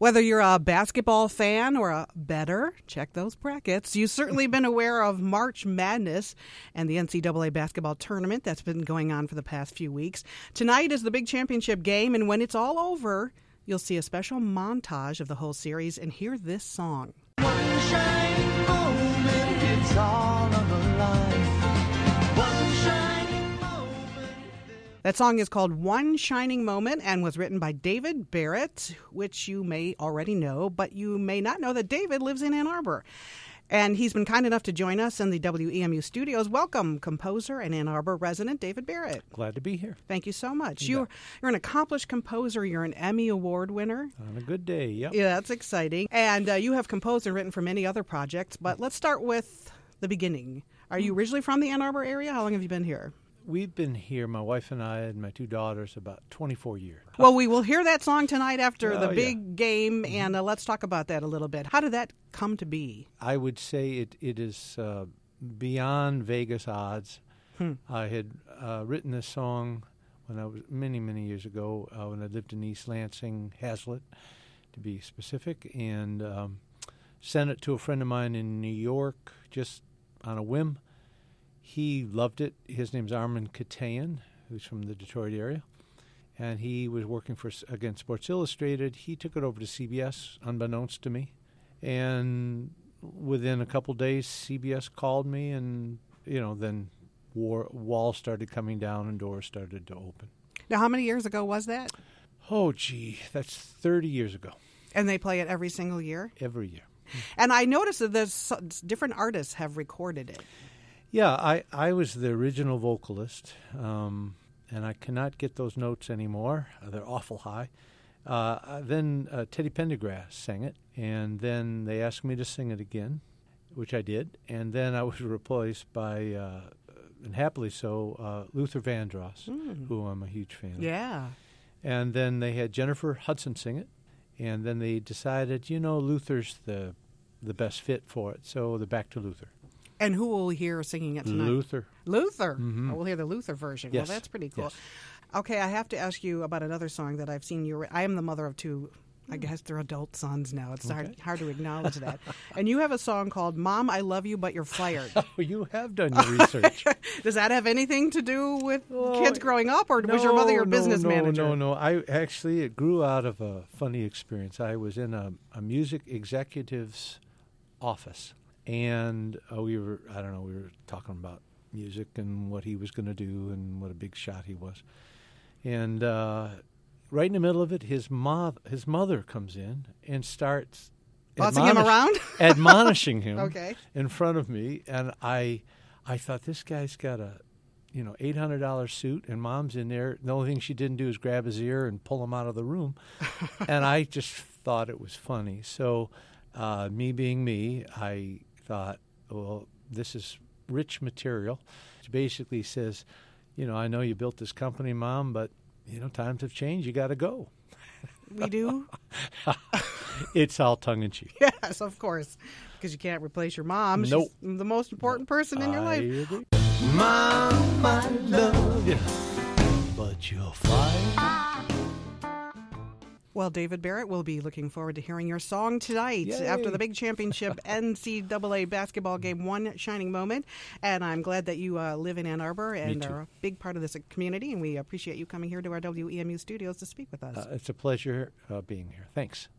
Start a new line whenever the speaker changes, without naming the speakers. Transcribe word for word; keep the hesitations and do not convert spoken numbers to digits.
Whether you're a basketball fan or a bettor, check those brackets. You've certainly been aware of March Madness and the N C double A basketball tournament that's been going on for the past few weeks. Tonight is the big championship game, and when it's all over, you'll see a special montage of the whole series and hear this song.
One shining moment, it's all on the line. One shining moment.
That song is called One Shining Moment and was written by David Barrett, which you may already know, but you may not know that David lives in Ann Arbor. And he's been kind enough to join us in the W E M U studios. Welcome, composer and Ann Arbor resident David Barrett.
Glad to be here.
Thank you so much.
You
You're, you're an accomplished composer. You're an Emmy Award winner.
On a good day, yep.
Yeah, that's exciting. And uh, you have composed and written for many other projects. But let's start with the beginning. Are you originally from the Ann Arbor area? How long have you been here?
We've been here, my wife and I and my two daughters, about twenty-four years.
Well, we will hear that song tonight after
Oh,
the
yeah.
big game, and uh, let's talk about that a little bit. How did that come to be?
I would say it, it is uh, beyond Vegas odds.
Hmm.
I had uh, written this song when I was many, many years ago uh, when I lived in East Lansing, Hazlitt, to be specific, and um, sent it to a friend of mine in New York just on a whim. He loved it. His name's Armin Katayan, who's from the Detroit area, and he was working for again Sports Illustrated. He took it over to C B S, unbeknownst to me, and within a couple days, C B S called me, and you know, then war, walls started coming down and doors started to open.
Now, how many years ago was that?
Oh, gee, that's thirty years ago.
And they play it every single year?
Every year.
And I noticed that there's so- different artists have recorded it.
Yeah, I, I was the original vocalist, um, and I cannot get those notes anymore. Uh, they're awful high. Uh, then uh, Teddy Pendergrass sang it, and then they asked me to sing it again, which I did. And then I was replaced by, uh, and happily so, uh, Luther Vandross,
Mm.
who I'm a huge fan of.
Yeah.
And then they had Jennifer Hudson sing it, and then they decided, you know, Luther's the the best fit for it, so they're back to Luther.
And who will we hear singing it tonight?
Luther.
Luther.
Mhm.
Oh, we'll hear the Luther version.
Yes.
Well, that's pretty cool.
Yes.
Okay, I have to ask you about another song that I've seen you. I am the mother of two. I guess they're adult sons now. It's hard,
Okay.
hard to acknowledge that. And you have a song called Mom, I Love You, But You're Fired.
Oh, you have done your research.
Does that have anything to do with
Oh,
kids growing up, or was your mother your
No,
business
no,
manager?
No, no, I actually, it grew out of a funny experience. I was in a, a music executive's office, and uh, we were, I don't know, we were talking about music and what he was going to do and what a big shot he was. And uh, right in the middle of it, his, mo- his mother comes in and starts
Bossing him
admonish-
around?
admonishing him
Okay.
in front of me. And I, I thought, this guy's got a, you know, eight hundred dollars suit, and Mom's in there. The only thing she didn't do is grab his ear and pull him out of the room. And I just thought it was funny. So uh, me being me, I thought, well, this is rich material. It basically says, you know, I know you built this company, Mom, but, you know, times have changed. You got to go.
We do?
It's all tongue-in-cheek.
Yes, of course. Because you can't replace your mom.
Nope.
She's the most important person in your
I
life.
agree.
Mom, I love you, but you're fired.
Well, David Barrett, we'll be looking forward to hearing your song tonight
Yay.
after the big championship N C double A basketball game, One Shining Moment. And I'm glad that you uh, live in Ann Arbor and
too.
are a big part of this community. And we appreciate you coming here to our W E M U studios to speak with us.
Uh, it's a pleasure uh, being here. Thanks.